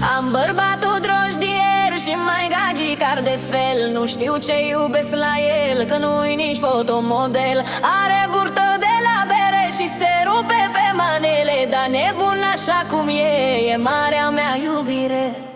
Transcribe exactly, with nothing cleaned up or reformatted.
Am bărbatul drojdier și mai gagicar de fel. Nu știu ce iubesc la el, că nu-i nici fotomodel. Are burtă de la bere și se rupe pe manele, dar nebun așa cum e, e marea mea iubire.